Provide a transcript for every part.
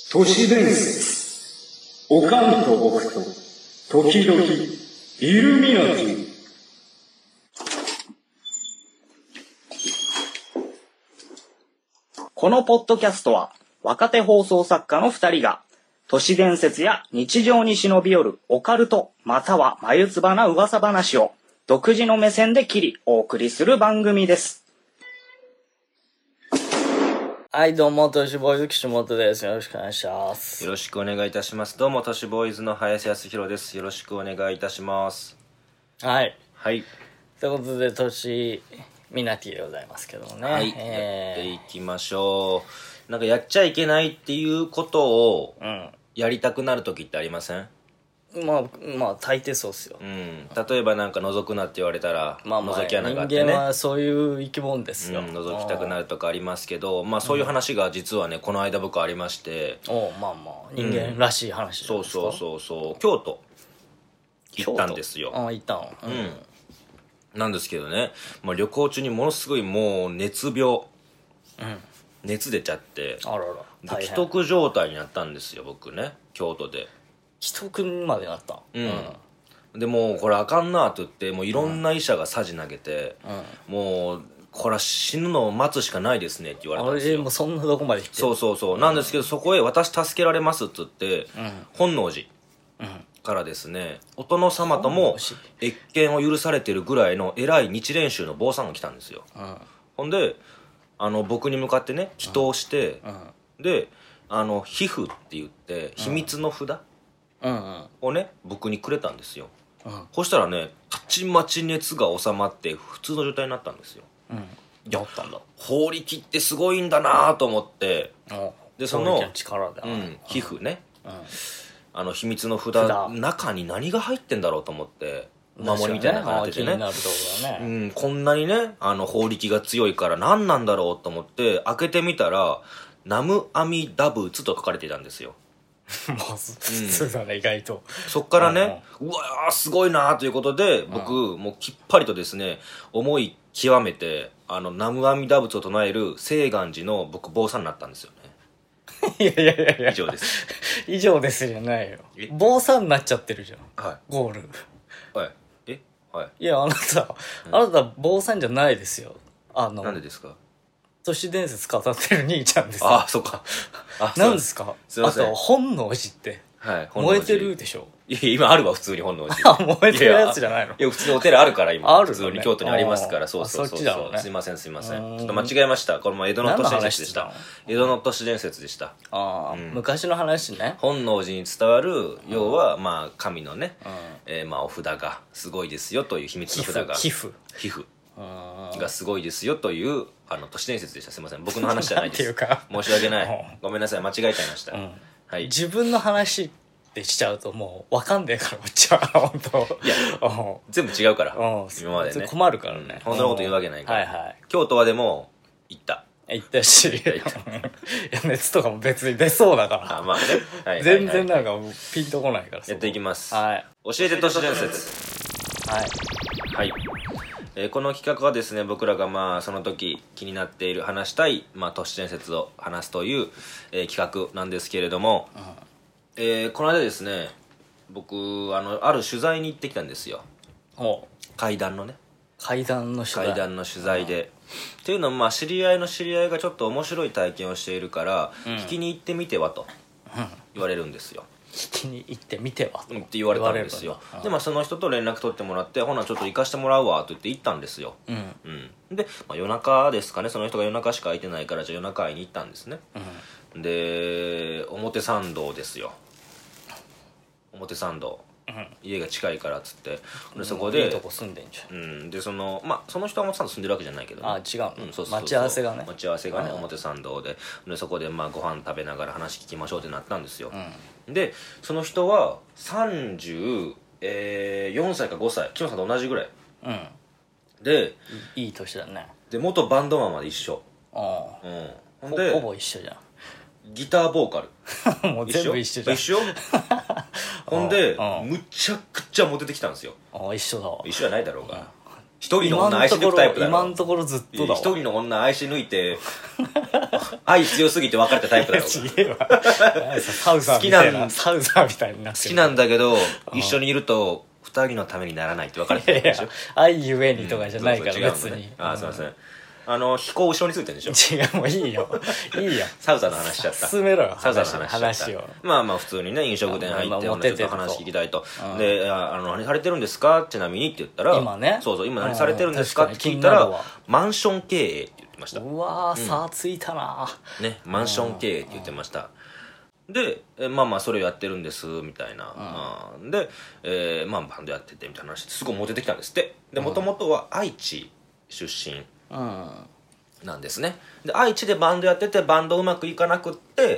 都市伝説。おかんと僕と時々イルミナティ。 このポッドキャストは若手放送作家の2人が都市伝説や日常に忍び寄るオカルトまたは眉唾な噂話を独自の目線で切りお送りする番組です。はいどうも都市ボーイズ岸本です。よろしくお願いします。 よろしくお願いいたします。どうも都市ボーイズの林康弘です。よろしくお願いいたします。 はいはいということで都市ミナティでございますけどもね、 はい、やっていきましょう。なんかやっちゃいけないっていうことをやりたくなる時ってありません？ まあ大抵そうっすよ。 例えばなんか覗くなって言われたら、覗き穴があってね、 人間はそういう生き物ですよ。 覗きたくなるとかありますけど、そういう話が実はねこの間僕ありまして、 人間らしい話じゃないですか。 そう京都行ったんですよ。 行ったの。 なんですけどね、旅行中にものすごいもう熱病、熱出ちゃってあらら既得状態になったんですよ僕ね、京都で。 既得までなった。 でもうこれあかんなと言って、もういろんな医者がさじ投げて、もうこれは死ぬのを待つしかないですねって言われたんですよ。 もうそんなとこまで来て。 そうなんですけど、そこへ私助けられますって言って、本能寺からですね、お殿様とも謁見を許されてるぐらいの偉い日蓮宗の坊さんが来たんですよ。ほんで僕に向かってね祈祷して、で皮膚って言って秘密の札をね僕にくれたんですよ。そしたらねたちまち熱が収まって普通の状態になったんですよ。 やったんだ。 法力ってすごいんだなと思って、でその皮膚ね、秘密の札中に何が入ってんだろうと思って、お守りみたいなのが入っててね、こんなにね法力が強いから何なんだろうと思って開けてみたら南無阿弥陀仏と書かれていたんですよ。 普通だね、意外と。 そっからね、うわーすごいなーということで僕もうきっぱりとですね思い極めて南無阿弥陀仏を唱える清願寺の僕坊さんになったんですよね。 いや以上です。 以上ですじゃないよ。坊さんになっちゃってるじゃん。 はい。 ゴール。 はい。 いやあなた坊さんじゃないですよ。 なんでですか？ 都市伝説語ってる兄ちゃんですよ。 あ、そっか。 なんですか？ すいません。 あと本能寺って、燃えてるでしょ。 いや今あるわ普通に本能寺。 燃えてるやつじゃないの？ いや普通にお寺あるから今。 あるのね。 普通に京都にありますから。そう。 そっちだろうね。 すいません。ちょっと間違えました。これも江戸の都市伝説でした。江戸の都市伝説でした。 昔の話ね。 本能寺に伝わる要は神のね、お札がすごいですよという秘密の札が。 皮膚がすごいですよという都市伝説でした。すいません僕の話じゃないです。 なんていうか申し訳ない。ごめんなさい間違えちゃいました。はい。 自分の話ってしちゃうともう分かんねえからこっちは本当。 いや全部違うから今までね。 困るからね。 本当のこと言うわけないから。 はい。 京都はでも行ったし、いや熱とかも別に出そうだから。ね。全然なんかピンとこないから。 やっていきます。 はい。 教えて都市伝説。はい。この企画はですね、僕らがその時気になっている話したい都市伝説を話すという、企画なんですけれども、この間ですね僕ある取材に行ってきたんですよ。怪談の取材で、っていうのも知り合いの知り合いがちょっと面白い体験をしているから、聞きに行ってみてはと言われるんですよ。 聞きに行ってみてはって言われたんですよ。でその人と連絡取ってもらって、ほなちょっと行かしてもらうわと言って行ったんですよ。で、夜中ですかね、その人が夜中しか空いてないから、じゃあ夜中会いに行ったんですね。で表参道ですよ。表参道、家が近いからっつって、でそこでいいとこ住んでんじゃん。 でその人は表参道住んでるわけじゃないけどね。 違う、待ち合わせがね表参道で、そこでご飯食べながら話聞きましょうってなったんですよ。でその人は34歳か5歳、木野さんと同じぐらいで、 いい年だね。 で元バンドマンまで一緒。 ほぼ一緒じゃん。 ギターボーカルもう全部一緒じゃん。 一緒ほんでむちゃくちゃモテてきたんですよ。 一緒だわ。 一緒じゃないだろうが。 一人の女愛し抜くタイプだろ。 今のところずっとだわ。 一人の女愛し抜いて愛強すぎて別れたタイプだろ。 ちげえわ。サウザーみたいな。サウザーみたいになってる。 好きなんだけど一緒にいると二人のためにならないって別れてるでしょ。 愛ゆえにとかじゃないから別に。 ああ、すいません。飛行後ろについてるんでしょ。 違う、もういいよ。いいよ。 サウザーの話しちゃった。 進めろよ。 サウザーの話しちゃを。 った。まあ普通にね、飲食店入って、ちょっと話聞きたいと。 うんで、何されてるんですかちなみにって言ったら、 今ねそうそう、今何されてるんですかって聞いたら、マンション経営って言ってました。 うわー、差ついたな。 ね、マンション経営って言ってました。で、それをやってるんですみたいな、で、バンドやっててみたいな話すごいモテてきたんですって。で、もともとは愛知出身なんですね。で、愛知でバンドやっててバンドうまくいかなくって、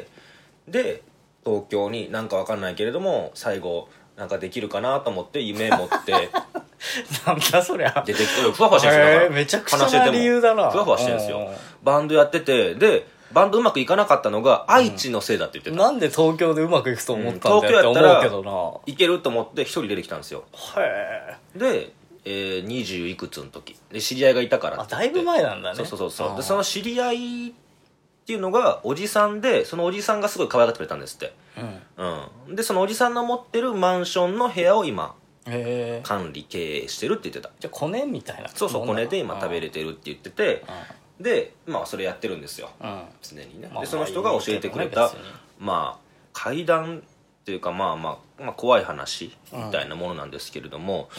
で東京になんかわかんないけれども最後なんかできるかなと思って夢持ってなんだそりゃ出てきてふわふわしてるんですよ。 めちゃくちゃな理由だな。 ふわふわしてるんですよ。バンドやってて、でバンドうまくいかなかったのが愛知のせいだって言ってた。 なんで東京でうまくいくと思ったんだよって思うけどな。 いけると思って一人出てきたんですよ。 へえ。 で、20いくつの時で知り合いがいたからってだいぶ前なんだね。 そうでその知り合いっていうのがおじさんで、そのおじさんがすごい可愛がってくれたんですって。でそのおじさんの持ってるマンションの部屋を今管理経営してるって言ってた。 じゃあコネみたいな。 そうコネで今食べれてるって言ってて、でそれやってるんですよ、常にね。でその人が教えてくれた怪談っていうか怖い話みたいなものなんですけれども、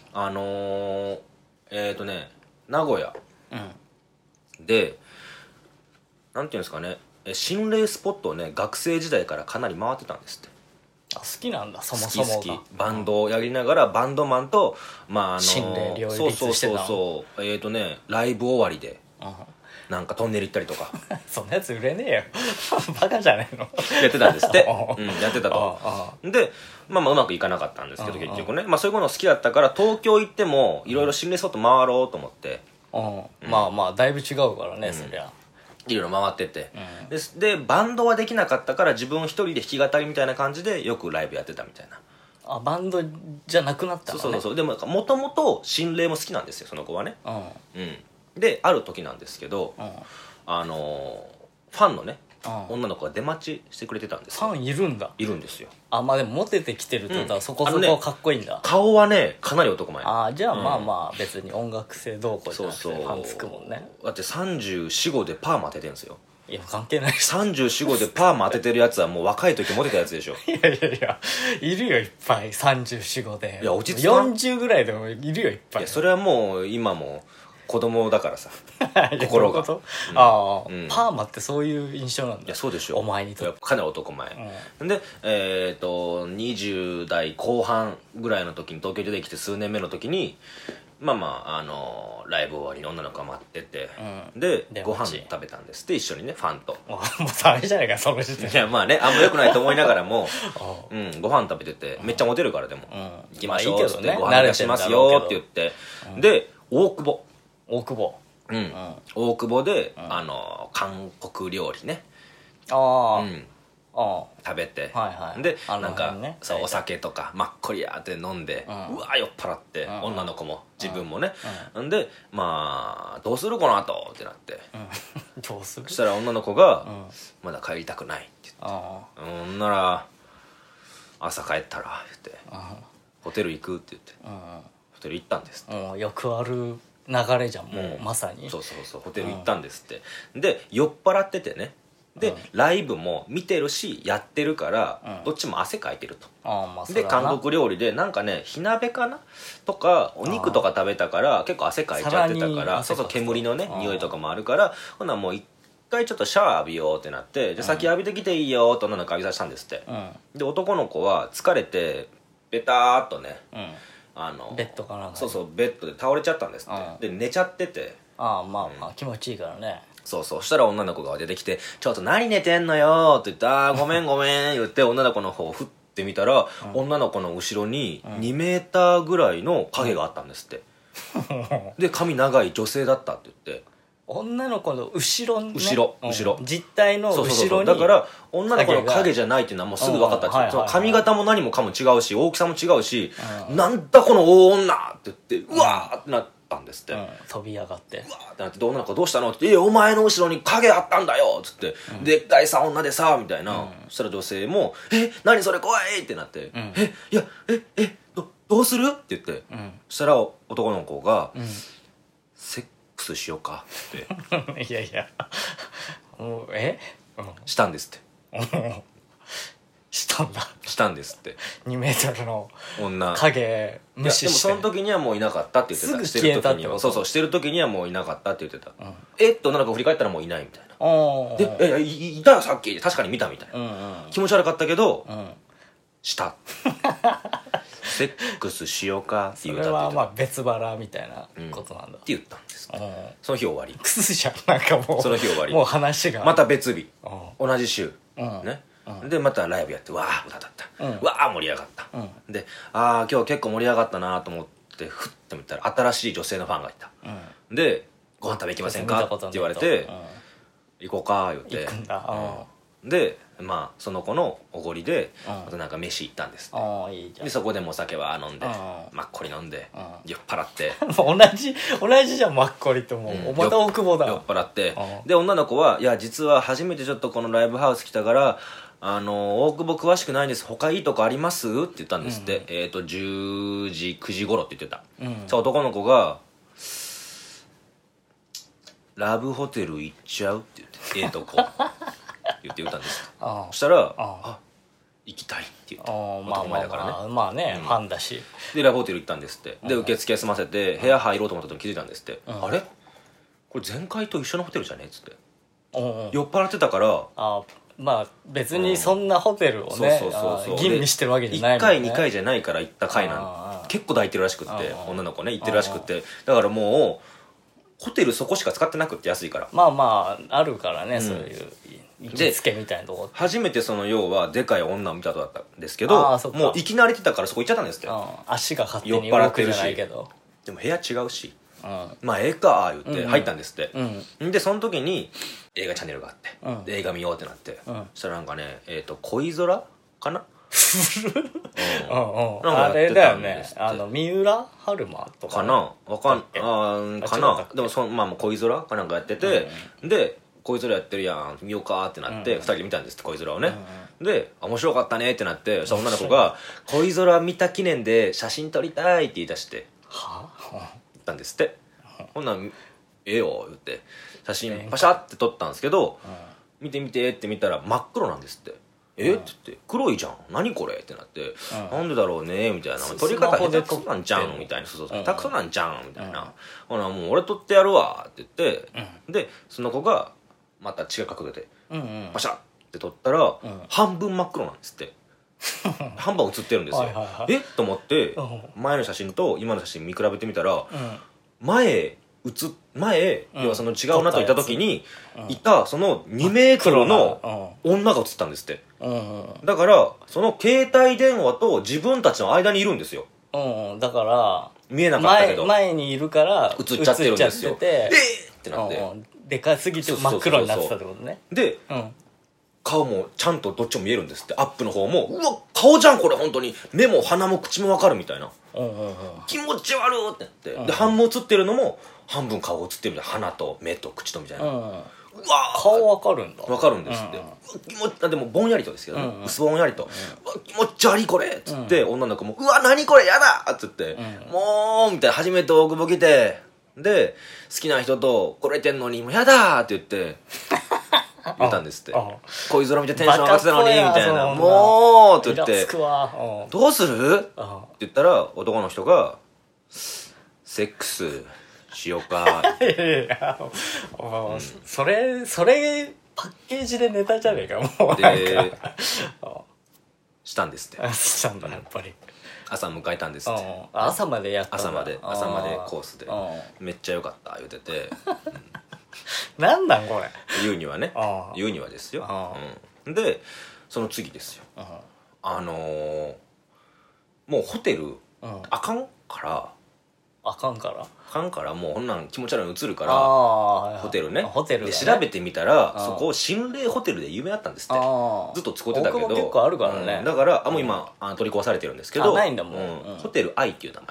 名古屋でなんていうんですかね、心霊スポットをね学生時代からかなり回ってたんですって。 好きなんだ、そもそもが。 好きバンドをやりながらバンドマンと心霊両立してた。 ライブ終わりでなんかトンネル行ったりとかそんなやつ売れねえよバカじゃねえのやってたんですってやってたと。でうまくいかなかったんですけど結局ね、そういうもの好きだったから東京行ってもいろいろ心霊スポット回ろうと思って、 だいぶ違うからね、そりゃいろいろ回ってて、でバンドはできなかったから自分一人で弾き語りみたいな感じでよくライブやってたみたいな。 バンドじゃなくなったのね。 そうでもともと心霊も好きなんですよ、その子はね。である時なんですけど、ファンのね女の子が出待ちしてくれてたんですよ。 ファンいるんだ。 いるんですよ。 でもモテてきてるってことはそこそこかっこいいんだ。 顔はねかなり男前。 じゃあ別に音楽性どうこうじゃなくてファンつくもんね。 だって34、5でパーマ当ててるんですよ。 いや関係ないし。 34、5でパーマ当ててるやつはもう若い時モテたやつでしょ。 いやいるよいっぱい。34、5で。 いや落ち着かん。 40ぐらいでもいるよいっぱい。 いやそれはもう今も子供だからさ心が。 パーマってそういう印象なんだ。 いやそうでしょ。 お前にとってかなり男前、で20代後半ぐらいの時に東京出てきて数年目の時にライブ終わりに女の子が待ってて、でご飯食べたんですって、一緒にねファンと。 もうダメじゃないかその時点。 いやあんま良くないと思いながらもご飯食べててめっちゃモテるからでも、行きましょうっつってご飯出しますよって言って、で大久保で韓国料理ね食べて、でなんかお酒とかマッコリやって飲んで、うわ酔っ払って、女の子も自分もね、でどうするこの後ってなって、 どうする。 そしたら女の子がまだ帰りたくないって言って、なら朝帰ったら言ってホテル行くって言ってホテル行ったんですって。 よくある流れじゃんもう、まさに。 そうホテル行ったんですって。で酔っ払っててね、でライブも見てるしやってるから、どっちも汗かいてると。で韓国料理でなんかね火鍋かなとかお肉とか食べたから結構汗かいちゃってたから、煙のね匂いとかもあるから、ほなもう一回ちょっとシャワー浴びようってなって、じゃあ先浴びてきていいよって女の子浴びさせたんですって。で男の子は疲れてベターっとね、 ベッドかなんか。 ベッドで倒れちゃったんですって。で寝ちゃってて、 気持ちいいからね。 そしたら女の子が出てきて「ちょっと何寝てんのよ」って言って「ごめんごめん」言って女の子の方を振ってみたら、女の子の後ろに2メーターぐらいの影があったんですって。で髪長い女性だったって言って、 女の子の後ろね。 後ろ実体の後ろに。 だから女の子の影じゃないっていうのはもうすぐ分かったんですよ。髪型も何もかも違うし大きさも違うし、なんだこの大女って言ってうわーってなって、 たんですって、 飛び上がってうわーってなって、女の子どうしたのって、お前の後ろに影あったんだよっつって、でっかいさ女でさみたいな、そしたら女性も何それ怖いってなって、いやどうするって言って、そしたら男の子が、セックスしようかっていやいやもうしたんですってしたんですって 2メートルの女影無視して。 いやでもその時にはもういなかったって言ってた。 すぐ消えたってこと。 そうしてる時にはもういなかったって言ってた、女の子振り返ったらもういないみたいな。でいたよさっき、確かに見たみたいな、気持ち悪かったけど、したセックスしようかって言ったって言ってた。 それはまあ別腹みたいなことなんだ、 って言ったんです。その日終わり。 クスじゃん、なんかもうその日終わり。 もう話がまた別日、同じ週ね、でまたライブやって、わー歌だった、わー盛り上がった、で今日結構盛り上がったなと思ってふって見たら新しい女性のファンがいた、でご飯食べ行きませんかって言われて、行こうか言って行くんだ、 でまあその子のおごりでまたなんか飯行ったんですって。 いいじゃん。 でそこでもお酒は飲んで、マッコリ飲んで、酔っ払って同じじゃん、マッコリともうまた大久保だ。 酔っ払って、で女の子は、いや実は初めてちょっとこのライブハウス来たから大久保詳しくないんです、他いいとこあります？って言ったんですって、10時9時頃って言ってた、さあ男の子がラブホテル行っちゃうって言って、とこ言って言ったんですそしたら行きたいって言って、男前だからね、 まあね、ファンだし。 でラブホテル行ったんですって。で受付済ませて部屋入ろうと思った時に気づいたんですって、あれこれ前回と一緒のホテルじゃねっつって、酔っ払ってたから、 まあ別にそんなホテルをね吟味してるわけじゃないもんね。 1回2回じゃないから行った回なん結構抱いてるらしくって、女の子ね行ってるらしくって、だからもうホテルそこしか使ってなくって、安いから。 まああるからね、そういう行きつけみたいなとこ。 初めてその要はでかい女を見たとだったんですけど、もう生き慣れてたからそこ行っちゃったんですって。 足が勝手に動くじゃないけど、 でも部屋違うし、まあええか言って入ったんですって、でその時に映画チャンネルがあって、で映画見ようってなって、そしたらなんかね恋空かなあれだよね、三浦春馬とかかな、かな、でもまあ恋空かなんかやってて、で恋空やってるやん見ようかってなって、2人で見たんですって恋空をね、で面白かったねってなって、そしたら女の子が「恋空見た記念で写真撮りたい」って言い出して言ったんですって。ほんなら「ええよ」言って写真パシャって撮ったんですけど、見て見てって見たら真っ黒なんですって。って言って「黒いじゃん何これ」ってなって「なんでだろうね」みたいな「撮り方下手くそなんじゃん」みたいな「下手くそなんじゃん」みたいな「ほなもう俺撮ってやるわ」って言って、でその子がまた違う角度でパシャって撮ったら半分真っ黒なんですって。半分写ってるんですよ。と思って前の写真と今の写真見比べてみたら、前要はその違うなといた時にいたその2メートルの女が写ったんですって。だからその携帯電話と自分たちの間にいるんですよ。 だから見えなかったけど前にいるから映っちゃってるんですよ。ってなってでかすぎて真っ黒になってたってことね。 で顔もちゃんとどっちも見えるんですって。アップの方もうわ顔じゃんこれ本当に、目も鼻も口も分かるみたいな、気持ち悪いってなって、で半分写ってるのも半分顔写ってるみたいな、鼻と目と口とみたいな、うわ顔分かるんだ。 分かるんですって、でもぼんやりとですけどね、薄ぼんやりと気持ち悪いこれっつって、女の子もうわ何これやだっつって、もうみたいな、初めて大久保来てで好きな人とこれてんのにもうやだって言って言ったんですって。恋空見てテンション上がってたのにみたいな、もうって言ってどうするって言ったら男の人がセックスしようかそれパッケージでネタじゃねえかもう。 でしたんですって。 したんだやっぱり。 朝迎えたんですって。 朝までやったんだ。 朝までコースでめっちゃ良かった言うててなんなんこれ言うにはね、言うにはですよ。でその次ですよ、もうホテルあかんからもうこんなん気持ち悪いの映るから、ホテルね、で調べてみたらそこ心霊ホテルで有名だったんですって。ずっと使ってたけど結構あるからね。 だからもう今取り壊されてるんですけど、 ないんだもん。 ホテル愛っていう名前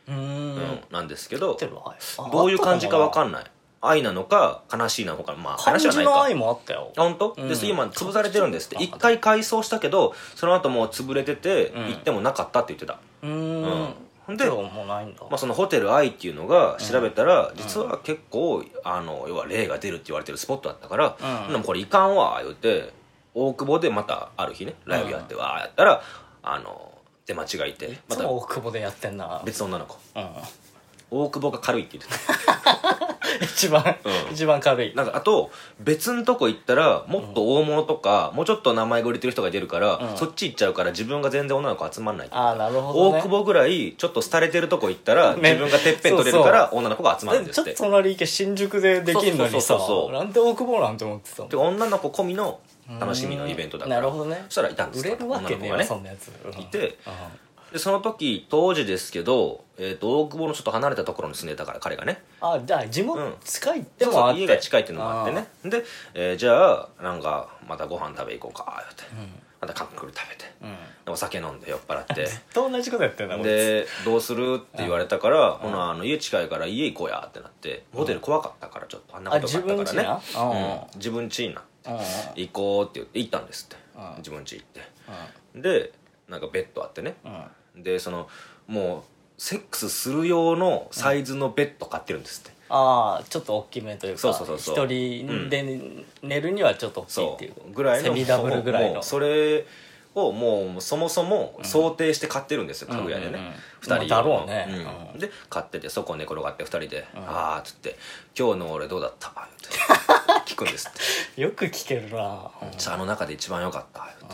なんですけど、 ホテル愛どういう感じか分かんない。愛なのか悲しいなのか、まあ感悲しいはないか。 じの愛もあったよ。 本当？で今潰されてるんですって。一回改装したけどその後もう潰れてて、行ってもなかったって言ってた。でもうないんだ。 まあ、そのホテル愛っていうのが調べたら、実は結構要は霊が出るって言われてるスポットだったから、でもこれいかんわ言うて大久保でまたある日ねライブやってわーやったら出間違いてまた大久保でやってんな。 別の女の子、大久保が軽いって言ってた一番軽い。 なんかあと別のとこ行ったらもっと大物とか、もうちょっと名前が売れてる人が出るから、そっち行っちゃうから自分が全然女の子集まんない。 ああなるほどね。 大久保ぐらいちょっと廃れてるとこ行ったら、自分がてっぺん取れるから女の子が集まるんですって。 ちょっと隣行け新宿でできんのにさ、なんで大久保なんて思ってたの。 で女の子込みの楽しみのイベントだから。 なるほどね。 そしたらいたんです。 売れるわけねえよそんなやついて、でその時当時ですけど、大久保のちょっと離れたところに住んでたから彼がね。 あ、じゃあ地元近いってもあって、 家が近いっていうのもあってね。で、じゃあなんかまたご飯食べ行こうかって、またカックル食べて、お酒飲んで酔っ払ってと同じことやってんだ。 でどうするって言われたから、ほな家近いから家行こうやってなって、ホテル怖かったからちょっとあんなことがあったからね、自分家になって行こうって言って行ったんですって。自分家行って、でなんかベッドあってね、でもうセックスする用のサイズのベッド買ってるんですって。 ああちょっと大きめというか、 そう一人で寝るにはちょっと大きいっていうぐらいのセミダブルぐらいの、 それをもうそもそも想定して買ってるんですよ、家具屋でね。2人だろうね。 で買ってて、そこ寝転がって2人で「ああ」っつって「今日の俺どうだった?」って聞くんですって。 よく聞けるな。 あの中で一番良かったって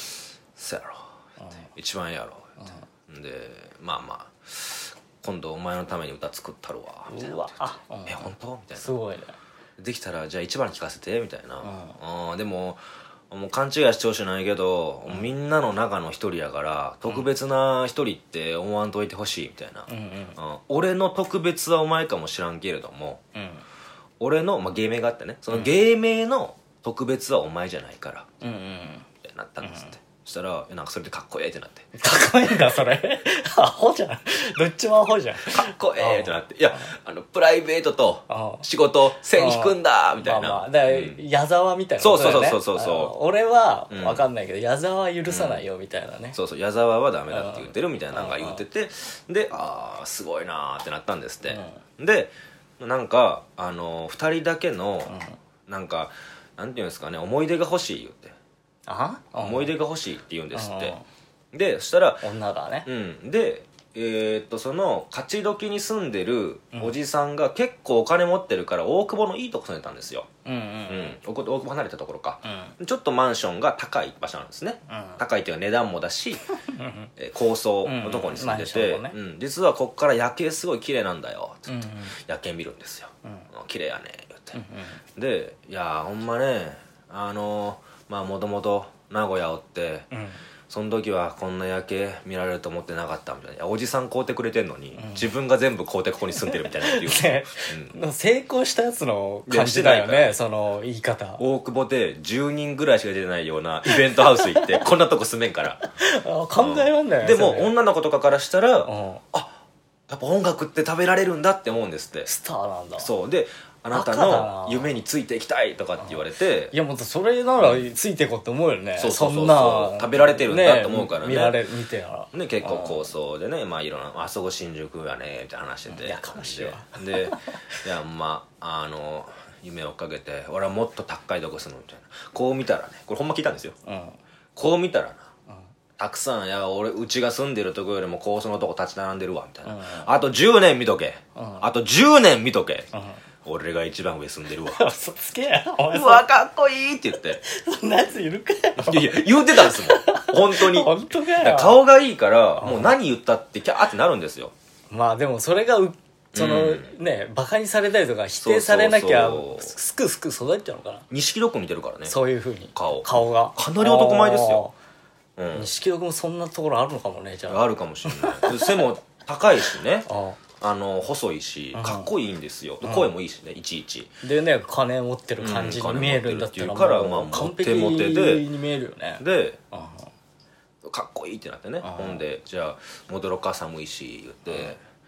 「そうやろ」一番やろってで、まあ今度お前のために歌作ったるわみたいなこと言って「本当?」みたいな。 すごいね。 できたらじゃあ一番聞かせてみたいな。でも勘違いしてほしないけど、みんなの中の一人やから特別な一人って思わんといてほしいみたいな。俺の特別はお前かもしらんけれども、俺の、芸名があってね、その芸名の特別はお前じゃないからってなったんですって。そしたらなんかそれでかっこええってなって。 かっこいいんだそれ。アホじゃん、どっちもアホじゃん。 かっこええってなって、いやプライベートと仕事線引くんだみたいな。 だから矢沢みたいなことだよね。 そう俺は分かんないけど矢沢は許さないよみたいなね。 そう矢沢はダメだって言ってるみたいなのが言ってて、でああすごいなーってなったんですって。でなんか2人だけのなんかなんていうんですかね、思い出が欲しい言って、思い出が欲しいって言うんですって。でそしたら女がね、 でその勝ち時に住んでるおじさんが結構お金持ってるから大久保のいいとこ住んでたんですよ。大久保離れたところか、ちょっとマンションが高い場所なんですね。高いっていうか値段もだし高層のとこに住んでて、実はこっから夜景すごい綺麗なんだよって言って夜景見るんですよ。綺麗やね言って、でいやほんまねもともと名古屋おって、その時はこんな夜景見られると思ってなかったみたいな。おじさん買うてくれてんのに、自分が全部買うてここに住んでるみたいなっていう、 成功したやつの感じだよね、その言い方。 大久保で10人ぐらいしか出てないようなイベントハウス行ってこんなとこ住めんから考えらんないよね。 でも女の子とかからしたら、やっぱ音楽って食べられるんだって思うんですって。 スターなんだ。 そうで、あなたの夢についていきたいとかって言われて、 いやもうそれならついていこうって思うよね。 そんな食べられてるんだって思うからね。 見てなね、結構高層でね、いろんなあそこ新宿やねみたいな話してて、 やかましいわ。 でいや夢を追っかけて俺はもっと高いとこ住むみたいな。こう見たらね、これほんま聞いたんですよ。こう見たらな、たくさんうちが住んでるとこよりも高層のとこ立ち並んでるわみたいな。あと10年見とけ、あと10年見とけ、俺が一番上住んでるわ。 嘘つけや。 うわかっこいいって言って。 そんなやついるかよ。 いや言ってたんですもん本当に。 本当かよ。 顔がいいからもう何言ったってキャーってなるんですよ。 まあでもそれがねバカにされたりとか否定されなきゃすくすく育っちゃうのかな。 錦戸君似てるからね。 そういうふうに顔がかなり男前ですよ。 錦戸君もそんなところあるのかもね。じゃああるかもしれない。背も高いしね細いしかっこいいんですよ。声もいいしね、いちいちでね、金持ってる感じに見えるんだったらもう完璧に見えるよね。 でかっこいいってなってね。ほんでじゃあ戻ろうか寒いし言って、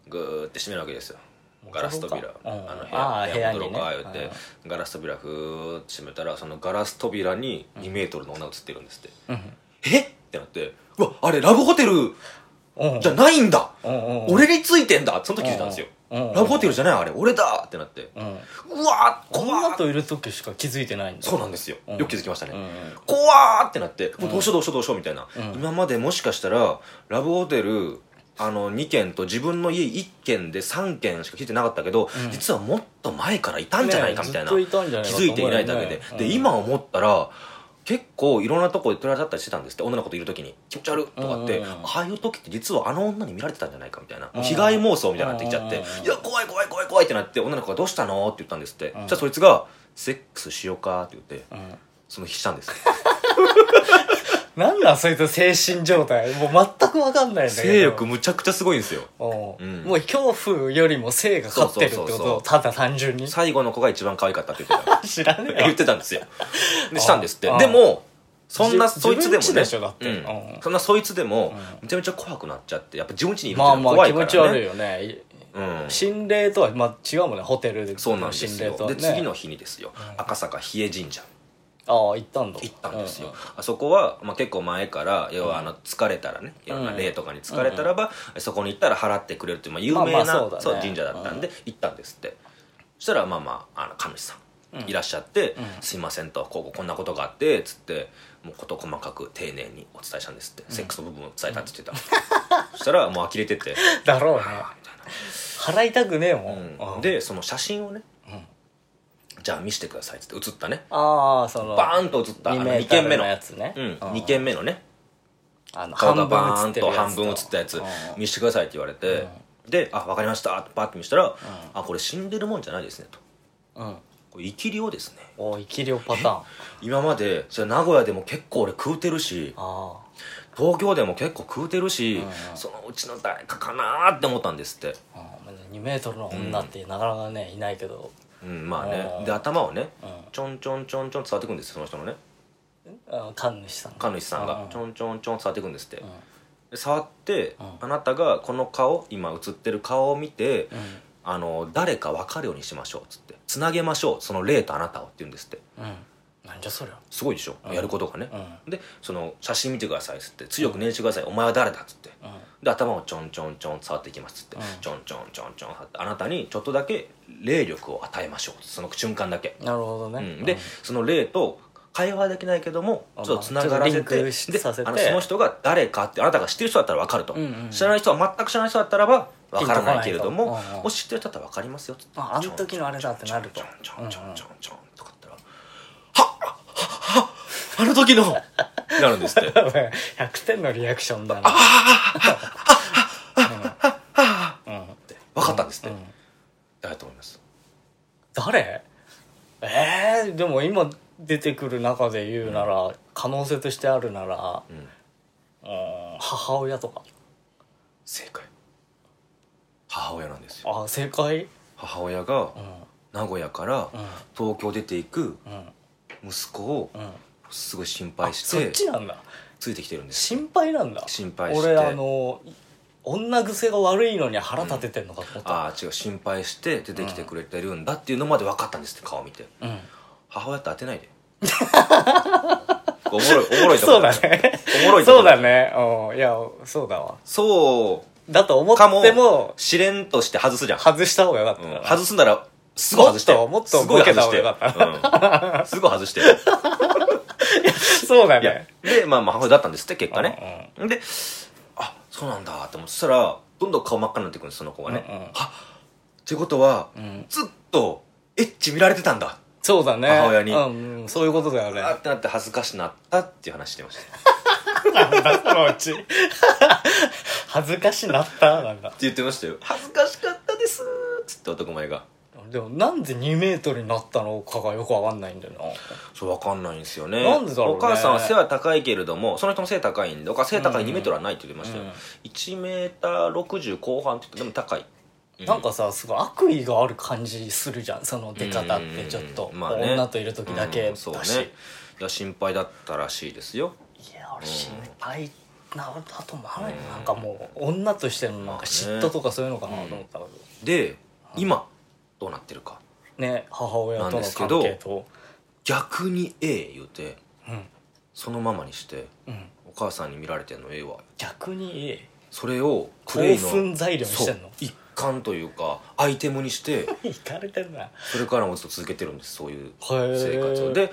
グーって閉めるわけですよ。ガラス扉、部部屋にね屋戻ろうか言ってガラス扉ふーって閉めたら、そのガラス扉に2メートルの女が映ってるんですって、えってなって、うわあれラブホテルじゃないんだ、俺についてんだ、その時気づいたんですよ。ラブホテルじゃない、あれ俺だってなって、うわー怖女といる時しか気づいてないんだ。 そうなんですよ、よく気づきましたね、怖ーってなって、もうどうしようどうしようどうしようみたいな、今までもしかしたらラブホテル2軒と自分の家1軒で3軒しか聞いてなかったけど、実はもっと前からいたんじゃないかみたいな、気づいていないだけで、で今思ったら結構いろんなとこで撮られたりしてたんですって、女の子といる時に気持ち悪いとかって、ああいう時って実はあの女に見られてたんじゃないかみたいな、被害妄想みたいになってきちゃって、いや怖い怖い怖い怖いってなって、女の子がどうしたのって言ったんですって、じゃあそいつがセックスしようかって言って、その日したんですなんだそいつ精神状態もう全く分かんないんだけど、 性欲むちゃくちゃすごいんですよ。 もう恐怖よりも性が勝ってるってことをただ単純に。 最後の子が一番可愛かったって言ってた知らねえよ言ってたんですよ。でしたんですって。でもそんなそいつでもね、そんなそいつでもめちゃめちゃ怖くなっちゃって、やっぱ自分家にいるって怖いからね。 気持ち悪いよね。心霊とは違うもんね、ホテルで。 そうなんですよ。で次の日にですよ、赤坂比叡神社行ったんですよ。あそこは、結構前から、要は疲れたらね、いろんな霊とかに疲れたらば、そこに行ったら払ってくれるっていう、有名な神社だったんで行ったんですって。そしたら神主さんいらっしゃって「すいません」と「こんなことがあって」つってもう事細かく丁寧にお伝えしたんですって、セックスの部分を伝えたって言ってた。そしたらもう呆れててだろうね、払いたくねえもん。 でその写真をね、じゃあ見せてくださいっつって写ったね、 そのバーンと写った2軒目のやつね、2軒目のね、顔がバーンと半分写ったやつ見せてくださいって言われて、で「あ、分かりました」ってパッと見せたら「あ、これ死んでるもんじゃないですね」と。これ生き量ですね。 生き量パターン。 今までそれ名古屋でも結構俺食うてるし、東京でも結構食うてるし、そのうちの誰かかなーって思ったんですって。 2メートルの女ってなかなかねいないけど、 まあね。で頭をねちょんちょんちょんちょん伝わってくんですよ、その人のね、 神主さんがちょんちょんちょん伝わってくんですって。で触ってあなたがこの顔、今映ってる顔を見て誰か分かるようにしましょうっつって、つなげましょうその霊とあなたをって言うんですって。 なんじゃそりゃすごいでしょ、やることがね。でその写真見てくださいっつって、強く念じてください、お前は誰だっつって、で頭をちょんちょんちょん触っていきますっつって、ちょんちょんちょんちょんってあなたにちょっとだけ霊力を与えましょう、その瞬間だけ。 なるほどね。 でその霊と会話はできないけどもちょっとつながらせて、でその人が誰かってあなたが知ってる人だったら分かると、知らない人は全く知らない人だったらば分からないけれども、もし知ってる人だったら分かりますよっつって、 あの時のあれだってなると、 ちょんちょんちょんちょんとかったらあの時のなるんですって。 100点のリアクションだな。 分かったんですって。誰と思います？ 誰？でも今出てくる中で言うなら、可能性としてあるなら、母親とか。 正解。母親なんですよ。 正解？ 母親が名古屋から東京出ていく息子をすごい心配して、 そっちなんだ。 ついてきてるんです。 心配なんだ。 心配して。 俺女癖が悪いのに腹立ててんのかと思った。 違う、心配して出てきてくれてるんだっていうのまで分かったんですって、顔見て。母親って当てないで。おもろいとこ。 そうだね。 おもろいとこ。 そうだね。いや、そうだわ。 そうだと思っても試練として外すじゃん。 外した方がよかった。 外すんならすぐ外して。 もっとボケた方がよかった。 すぐ外して。 そうだね。 で母親だったんですって、結果ね。でそうなんだって思って、そしたらどんどん顔真っ赤になっていくんです、その子がね。ってことはずっとエッチ見られてたんだ。 そうだね、 母親に。 そういうことだよね。 ってなって恥ずかしなったっていう話してました。 なんだそのうち。恥ずかしなったなんだって言ってましたよ。恥ずかしかったですっつって、男前が。 でもなんで2メートルになったのかがよく分かんないんだよな。 そう、分かんないんですよね。 なんでだろうね。 お母さんは背は高いけれども、その人も背高いんで、お母さん背高い2メートルはないって言ってましたよ。1メーター60後半って言って、でも高い。 なんかさ、すごい悪意がある感じするじゃん、その出方ってちょっと。女といる時だけだし。 そうね。いや、心配だったらしいですよ。 いや、俺心配あともあるよ、なんかもう女としてのなんか嫉妬とかそういうのかなと思ったけど、 で今どうなってるかね、母親との関係と、 逆に言うてうんそのままにしてうん、 お母さんに見られてんのわ逆にそれをプ興レイの奮材料にしてんの。 そう一環というかアイテムにしていかれてんな。 それからもずっと続けてるんです、そういうへ生ー活を。で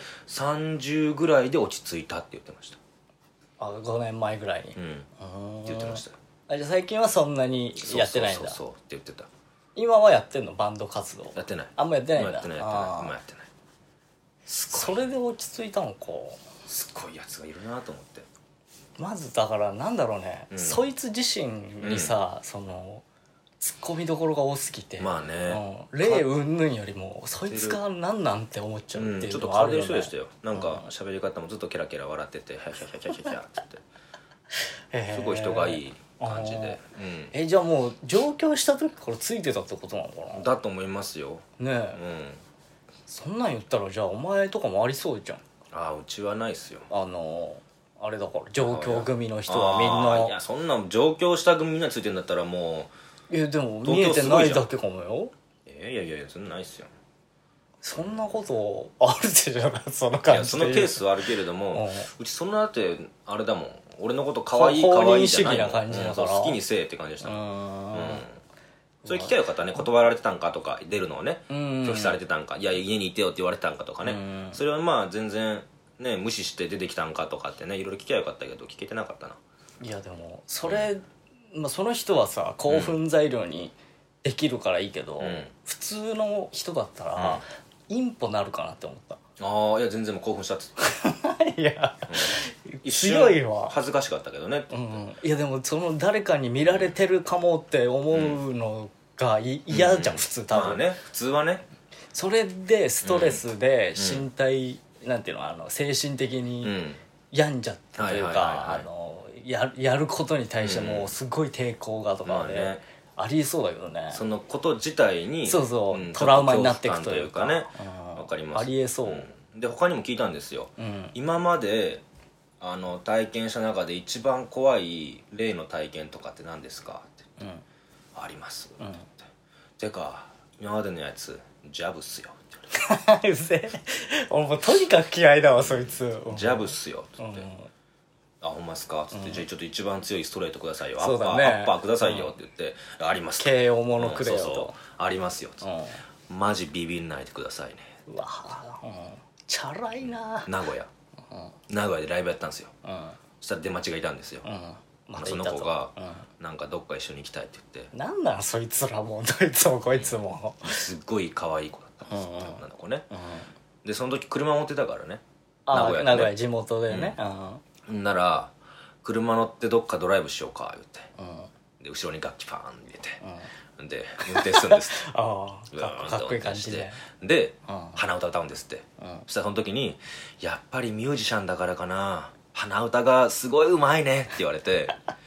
30ぐらいで落ち着いたって言ってました。 あ、5年前ぐらいに、 うんって言ってましたよ。 あ、じゃあ最近はそんなにやってないんだ。 そうって言ってた。 今はやってんの、バンド活動。 やってない。 あんまやってないんだ。 今やってないあー今やってない。 それで落ち着いたのか。 すっごいやつがいるなと思って。 まずだからなんだろうね、 うんそいつ自身にさ、そのツッコミどころが多すぎて、 まあね、 例云々よりもそいつが何なんて思っちゃうっていちょっとうのはあるよね。 変わってる人でしたよ。なんか喋り方もずっとケラケラ笑ってて、ヒャヒャヒャヒャヒャヒャって言ってすごい人がいい感じで、 じゃあもう上京した時からついてたってことなのかな。 だと思いますよ。 ねえ、そんなん言ったらじゃあお前とかもありそうじゃん。 ああ、うちはないっすよ。 あれだから上京組の人はみんいや、そんな上京した組みんなついてんだったらもでも見東京えてすごじゃんないいだけかもよ。 いやそんなないっすよ。 そんなことあるじゃん、そのい感じで。 やそのケースはあるけれども、うちそんなだってあれだもん、俺のこと可愛い公認可愛いじゃないもん、 主義な感じだからそう好きにせえって感じでしたもん。 うんそれ聞きゃよかったね。断られてたんかとか、出るのをねうん拒否されてたんか、いや家にいてよって言われてたんかとかね、それはまあ全然ね無視して出てきたんかとかってね、いろいろ聞きゃよかったけど聞けてなかったな。 いやでもそれ、その人はさ興奮材料にできるからいいけど、普通の人だったら、インポなるかなって思った。 ああ、いや全然もう興奮したっていや、 一瞬強いわ。 恥ずかしかったけどね、 いやでもその誰かに見られてるかもって思うのが嫌じゃん、普通多分、 まあね、普通はね。 それでストレスで身体、なんていうの、精神的に病んじゃったというか、やることに対してもうすごい抵抗がとかでありそうだけどね、 そのこと自体にそうトラウマになっていくというかね、わかります。 ありえそう、 で他にも聞いたんですよ、今まで体験した中で一番怖い霊の体験とかって何ですかって言って、ありますって言って、てか今までのやつジャブっすよってうぜえ、俺もうとにかく嫌いだわそいつ。 ジャブっすよって言って、あ、ほんまっすかっつって、じゃあちょっと一番強いストレートくださいよ、 そうだね、 アッパーくださいよって言って、ありますと、 慶応ものくれよと、 そうありますよっつって、マジビビんないでくださいね。 うわ、チャラいな。 名古屋でライブやったんですよ、そしたら出待ちがいたんですよ、その子がなんかどっか一緒に行きたいって言って、 なんなんそいつらもどいつもこいつもすっごい可愛い子だったんですよ、女の子ね、でその時車持ってたからね、 名古屋でね、 古屋地元でね、 なら車乗ってどっかドライブしようか言って、で後ろに楽器パーン入れて、で運転するんですってかっこいい感じで鼻歌歌うんですって、そしたらその時に「やっぱりミュージシャンだからかな、鼻歌がすごいうまいね」って言われて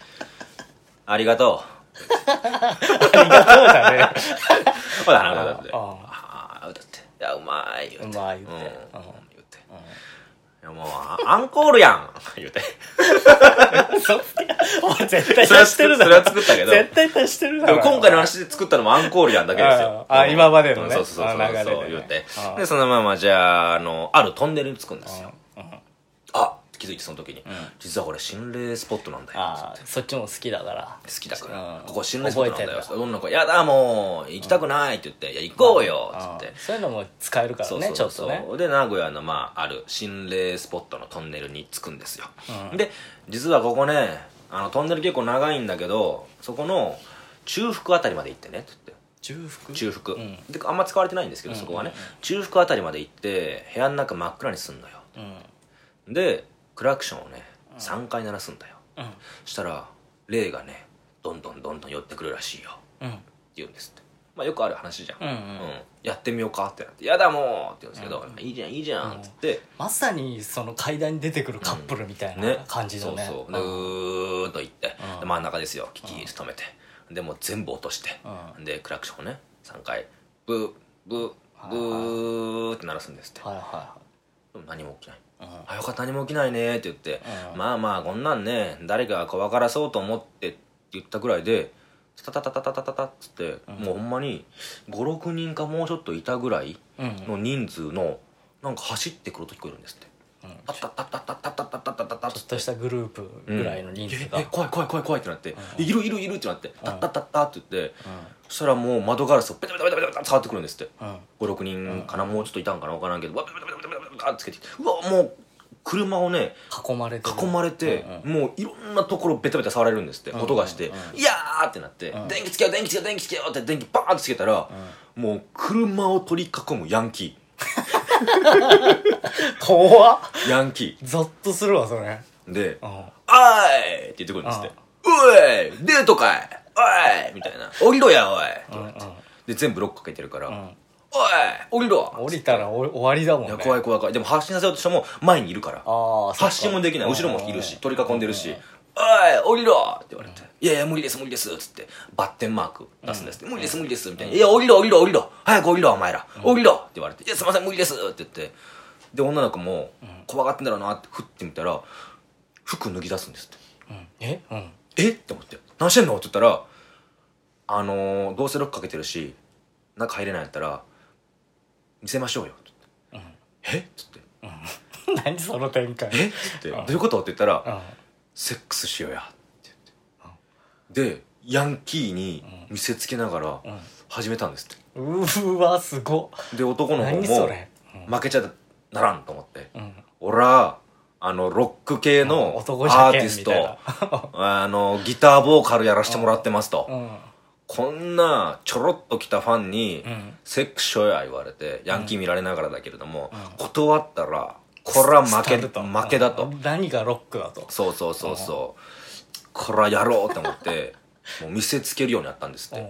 「ありがとう」 ありがとうだねまだ鼻歌歌って「ああ歌っていやうまい」言うてうまい言って言って「いやもうアンコールやん」言うてお前絶対足してるだろ。 それは作ったけど絶対足してるだろ。 でも今回の話で作ったのもアンコールやんだけですよ。 今までのね、 そうそう流れでね言ってでそのままじゃああるトンネルに着くんですよ。あ、気づいてその時に実はこれ心霊スポットなんだよ。 そっちも好きだから好きだからここ心霊スポットなんだよ。どんな子やだもう行きたくないって言って、いや行こうよっつって、 そういうのも使えるからね、ちょっとね。 で名古屋のある心霊スポットのトンネルに着くんですよ。で実はここね、トンネル結構長いんだけど、そこの中腹あたりまで行ってねって言って、中腹、であんま使われてないんですけど、そこはね中腹あたりまで行って部屋の中真っ暗にすんのよ、でクラクションをね3回鳴らすんだよ、したら霊がねどんどん寄ってくるらしいよ、って言うんですって。よくある話じゃん、やってみようかってなって「やだもう」って言うんですけど「いいじゃんいいじゃん」って言って、 まさにその階段に出てくるカップルみたいな感じのね。 そうでうーっと行って、で真ん中ですよ、キキーッと止めて、でもう全部落として、でクラクションをね3回ブーブーブーって鳴らすんですって。でも何も起きない。 あよかった何も起きないねって言って、まあまあこんなんね誰かが怖がらそうと思ってって言ったぐらいでタタタタタタタタっつって、もうほんまに56人かもうちょっといたぐらいの人数のなんか走ってくると聞こえるんですって、タッタッタッタッタッタッタッタッタッタッタッタッちょっとしたグループぐらいの人数が、 怖い怖い怖い怖いってなって、いるいるいるってなって、タッタッタッタって言って、そしたらもう窓ガラスをベタベタベタベタって触ってくるんですって、56人かな、もうちょっといたんかな分からんけど、ベタベタベタベタベタってつけてきて、うわもう車をね囲まれて、 もういろんなところベタベタ触れるんですって、音がして、いやーってなって、電気つけよう電気つけよう電気つけようって電気バーンってつけたら、もう車を取り囲むヤンキ怖っ、 ーヤンキゾッとするわそれで「おい!」って言ってくるんですって「おいデートかいおい!」みたいな「降りろやおい!」って言われて、で全部ロックかけてるから「おい降りろ!」 降りたら終わりだもんね。 いや怖い怖い怖い。でも発進させようとしても前にいるから発進もできない、後ろもいるし取り囲んでるし「おい降りろ!」って言われて「いやいや無理です無理です」っつってバッテンマーク出すんですって「無理です無理です」みたいな「いや降りろ降りろ降りろ早く降りろお前ら降りろ!」って言われて「いやすいません無理です」って言って、で女の子も怖がってんだろうなって振ってみたら服脱ぎ出すんですってえって思って「何してんの?」って言ったらどうせロックかけてるし中入れないんやったら見せましょうよって言って、えっつって何その展開えっつってどういうことって言ったらセックスしようやって言って、でヤンキーに見せつけながら始めたんですって、 うわすごっ。 で男の方何そもれ、 負けちゃならんと思って、俺はロック系のアーティストギターボーカルやらしてもらってますと、こんなちょろっと来たファンにセックスしようや言われて、ヤンキー見られながらだけれども、断ったらこれは負けだと、 何がロックだと、 そうそうそうそう、これはやろうと思ってもう見せつけるようになったんですって。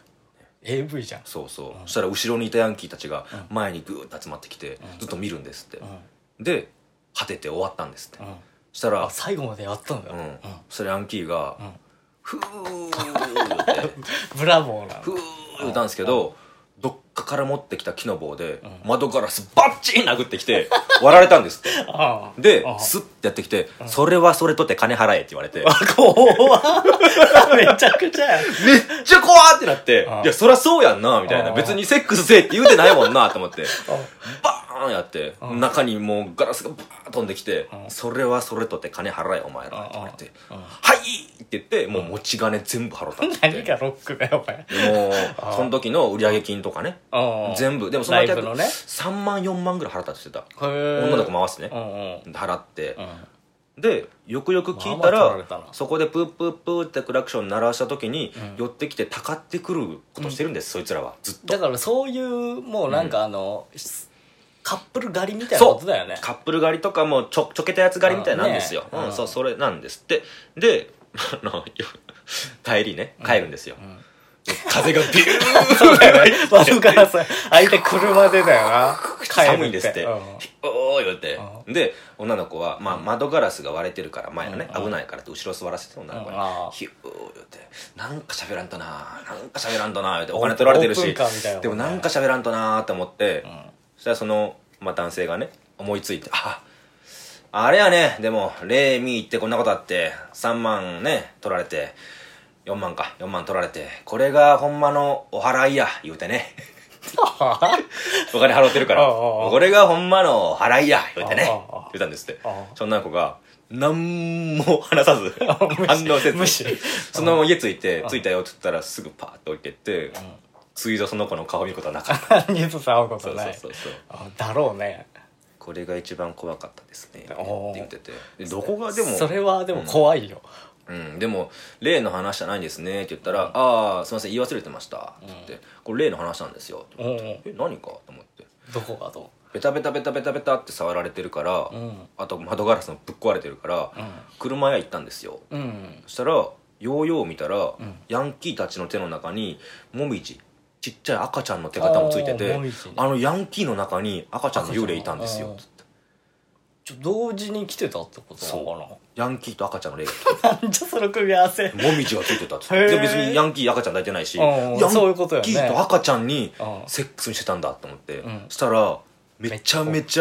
AV じゃん。 そうそう、そしたら後ろにいたヤンキーたちが前にグーッと集まってきてずっと見るんですって、で果てて終わったんですって、そしたら最後までやったんだよ。 そしたらヤンキーがふーってブラボーなふー言ったんですけど、どっかから持ってきた木の棒で窓ガラスバッチン殴ってきて割られたんですってでスッてやってきて「それはそれとって金払え」って言われて怖っめちゃくちゃやめっちゃ怖ってなって、いやそりゃそうやんなみたいな、別にセックスせえって言うてないもんなと思ってバーンやって中にもうガラスがバーン飛んできて「それはそれとって金払えお前ら」って言われて「はい!」って言ってもう持ち金全部払ったんですって。 何がロックだよお前。 でもその時の売上金とかね全部でもその時のね 3万4万ぐらい払ったって言ってた、 女女の子回してね、払って、でよくよく聞いたらそこでプープープーってクラクション鳴らした時に寄ってきてたかってくることしてるんです、そいつらはずっと。 だからそういうもうなんかカップル狩りみたいなことだよね。 カップル狩りとかもちょけたやつ狩りみたいなんですよ、そうそれなんですって。で帰りね帰るんですよ、風がビューそうだよね。窓からさ相手車でだよな。 寒いんですって、おー言うて、で女の子は、窓ガラスが割れてるから前のね、危ないからって後ろ座らせて女の子にヒュー言うてなんか喋らんとななんか喋らんとな言うてお金取られてるしでもなんか喋らんとなって思って、そしたらその、男性がね思いついてあれやね、でもレイミーってこんなことあって3万ね取られて4万取られてこれがほんまのお払いや言うてねお金払ってるからこれがほんまのお払いや言うてね言ったんですって。そんな子が何も話さず反応せずそのまま家着いて着いたよって言ったらすぐパーッと置いてってついぞその子の顔見ることはなかった。 二度と会うことない。 そうだろうね。 これが一番怖かったですねって言ってて、どこがでもそれはでも怖いよ。 でも例の話じゃないんですねって言ったら「ああすいません言い忘れてました」って言って「これ例の話なんですよ」って言って「何か?」と思ってどこがとベタベタベタベタベタって触られてるから、あと窓ガラスもぶっ壊れてるから、車屋行ったんですよ、そしたらようよう見たら、ヤンキーたちの手の中にもみじちっちゃい赤ちゃんの手形もついてて、ヤンキーの中に赤ちゃんの幽霊いたんですよつって。 同時に来てたってことなのかな。 ヤンキーと赤ちゃんの霊がなんじゃその組み合わせ。 もみじがついてたっつってで別にヤンキー赤ちゃん抱いてないしヤンキーと赤ちゃんにセックスにしてたんだと思って、そしたらめちゃめちゃ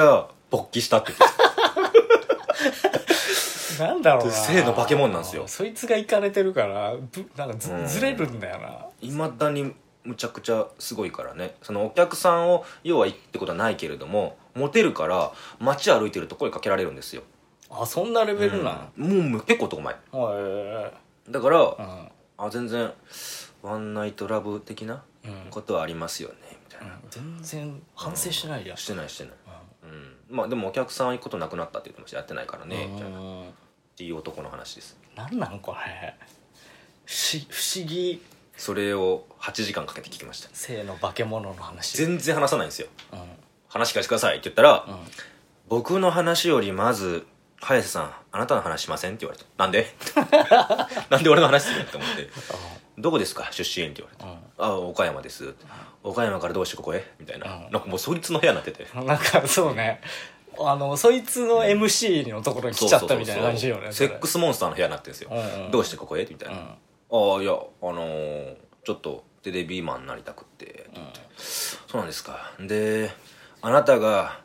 勃起したって言ってなんだろうな、 性の化け物なんですよ。 そいつがイかれてるからなんかずれるんだよな。 いまだにむちゃくちゃすごいからね。そのお客さんを要はいいってことはないけれども、モテるから街歩いてると声かけられるんですよ。 あ、そんなレベルなもう結構男前の。 だから、 うんあ全然ワンナイトラブ的なことはありますよねみたいな、 全然反省しないや、 してないしてない、まあでもお客さんは行くことなくなったって言ってました。やってないからねみたいなっていう男の話です。 なんなんこれ、不思議。 それを8時間かけて聞きました。 性の化け物の話。 全然話さないんですよ。 うん話聞かせてくださいって言ったら、 うん僕の話よりまず早瀬さんあなたの話しませんって言われた。なんでなんで俺の話するのって思ってどこですか出身って言われて、あ岡山です、岡山からどうしてここへみたいな、なんかもうそいつの部屋になってて、 なんかそうね、そいつの MC のところに来ちゃったみたいな感じよね。 セックスモンスターの部屋になってるんですよ、どうしてここへみたいな、ああいやちょっとテレビマンになりたくってって言って、そうなんですか。であなたが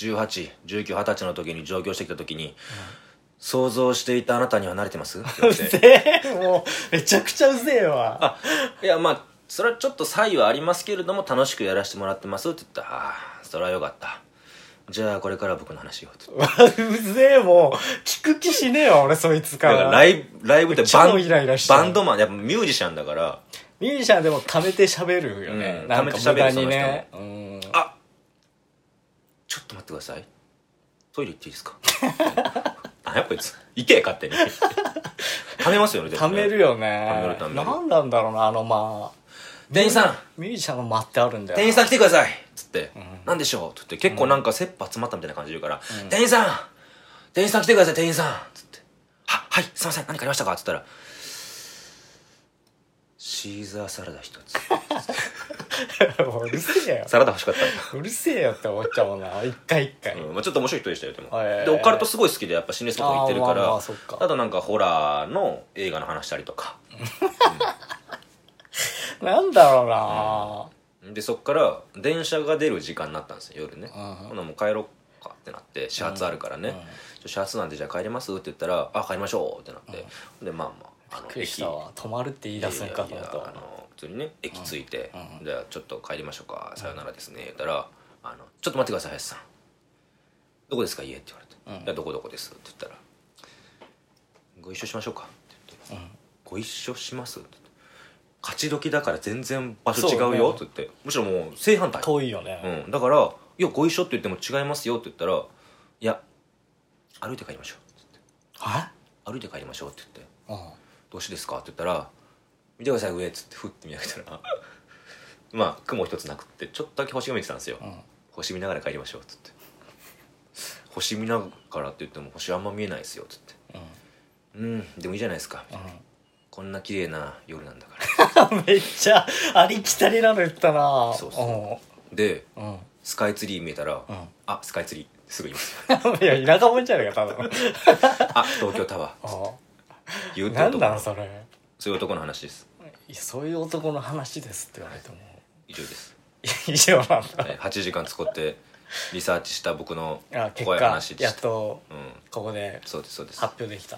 18、19、20歳の時に上京してきた時に、想像していたあなたには慣れてますって言うわれてぜえ、もうめちゃくちゃうぜえわ。 あいやまあそれはちょっと差異はありますけれども楽しくやらせてもらってますって言ったら、ああそれはよかった、じゃあこれから僕の話をってうぜえ、もう聞く気しねえわ俺そいつかだからライブって超イライラしちゃうバンドマンやっぱミュージシャンだからミュージシャンでも溜めて喋るよね、なんか無駄にね。 あちょっと待ってくださいトイレ行っていいですかあやっぱこいつ行け勝手に溜めますよね絶対溜めるよね。 溜めるなんなんだろうな、まあ店員さんミュージシャンの間ってあるんだよ。 店員さん来てくださいっつってなんでしょうっつって結構なんか切羽詰まったみたいな感じで言うから店員さん店員さん来てください店員さんっつってはいすいません何かありましたかっつったらシーザーサラダ一つもううるせえよ、 サラダ欲しかったうるせえよって思っちゃうもんな、一回一回。 まあ、ちょっと面白い人でしたよでも、 へーでオカルトすごい好きでやっぱ心霊スポット行ってるかあーまあまらあそっかただなんかホラーの映画の話したりとかなんだろうな、 でそっから電車が出る時間になったんですよ夜ね、 うんほなもう帰ろうかってなって始発あるからね、始発なんでじゃあ帰りますって言ったらあ帰りましょうってなって、でまあまあびっくりしたわ、止まるって言い出すんかといやい思ったや普通にね駅着いて、じゃあちょっと帰りましょうかさよならですね言ったらちょっと待ってください林さんどこですか家って言われて、いやどこどこですって言ったらご一緒しましょうかって言って、ご一緒しますって言って勝ち時だから全然場所違うよって言って、むしろもう正反対遠いよね、 だからいやご一緒って言っても違いますよって言ったらいや歩いて帰りましょうって言って歩いて帰りましょうって言ってどうしてですかって言ったら見てください上っつってふって見上げたらまあ雲一つなくってちょっとだけ星が見えてたんですよ、星見ながら帰りましょうっつって星見ながらって言っても星あんま見えないですよっつってでもいいじゃないですか、こんな綺麗な夜なんだからめっちゃありきたりなの言ったな。 そうそうで、スカイツリー見えたら、あスカイツリーすぐ言いますいや田舎者じゃないか多分あ東京タワー言うてなんなんそれ。 そういう男の話です。 いやそういう男の話ですって言われても以上です以上なんだ。 8時間使ってリサーチした僕の怖い結果話でした。 やっとここでそうですそうです。 発表できた。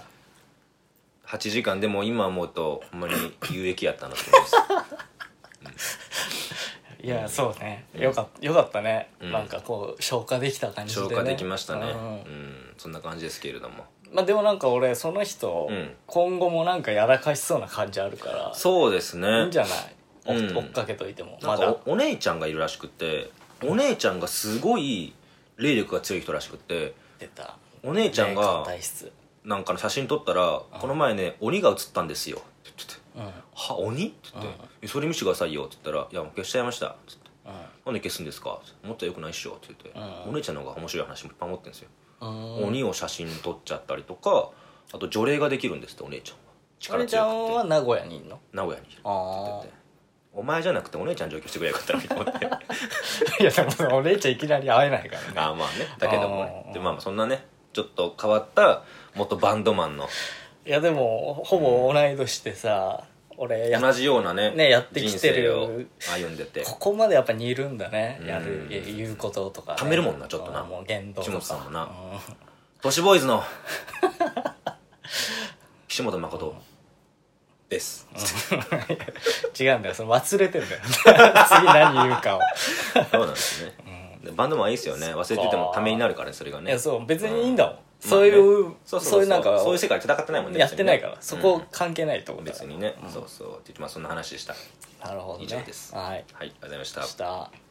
8時間でも今思うとほんまに有益やったなと思いますいやそうね、よかったね、なんかこう消化できた感じでね。 消化できましたね、そんな感じですけれども、 まあでもなんか俺その人、今後もなんかやらかしそうな感じあるからそうですねいいんじゃない、追っかけといても。 なんかお姉ちゃんがいるらしくて、お姉ちゃんがすごい霊力が強い人らしくて、 出たお姉ちゃんが体質なんかの写真撮ったら、この前ね鬼が写ったんですよって言ってて、は鬼って言って、それ見せてくださいよって言ったら、いやもう消しちゃいましたって言って、なんで消すんですかってもっとよくないっしょって言って、お姉ちゃんの方が面白い話もいっぱい持ってるんですよ。鬼を写真撮っちゃったりとか、あと除霊ができるんですってお姉ちゃんは。 お姉ちゃんは名古屋にいんの？ 名古屋にいるって言ってて、お前じゃなくてお姉ちゃん上京してくれよかったらと思っていやでもお姉ちゃんいきなり会えないからね。 ああまあね、だけどもね、でまあそんなねちょっと変わった元バンドマンの、 いやでもほぼ同い年でさ、 俺同じようなねやってきてる人生を歩んでて、 ここまでやっぱ似るんだね、言うこととか、ね、 貯めるもんなちょっとな、 もう言動とか岸本さんもな、都市ボーイズの岸本誠です、 違うんだよ、それ忘れてんだよ次何言うかをそうなんですね、でバンドもいいですよね、忘れててもためになるからね、それがね。 いやそう別にいいんだもん、 そういうなんかそういう世界戦ってないもんね、 やってないから、そこ関係ないと思う別にね、そうそうって言って、まあそんな話でした。 なるほどね、 以上です。 はい、 ありがとうございました。